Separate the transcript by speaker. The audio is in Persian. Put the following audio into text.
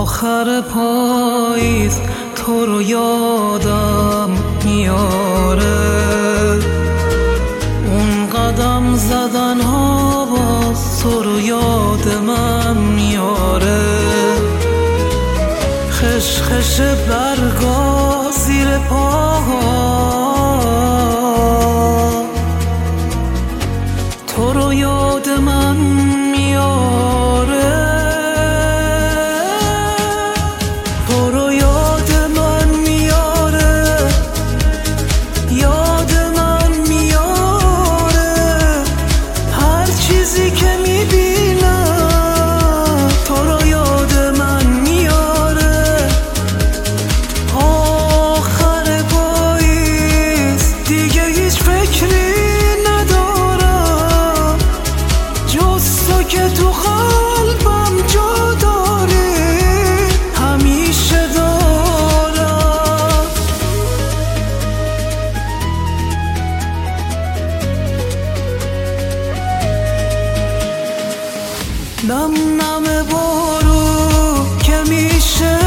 Speaker 1: آخر پاییز تو رو یادم میاره، اون قدم زدن ها باز تو رو یاد من میاره. خشخش برگا زیر پاها تو رو یاد من میاره، تو رو یاد من میاره، یاد من میاره. هر چیزی که میبینم تو رو یاد من میاره. آخر پاییز دیگه هیچ فکری ندارم جز تو که تو قلبم جا داری، همیشه دارم. نم نم بارو که میشه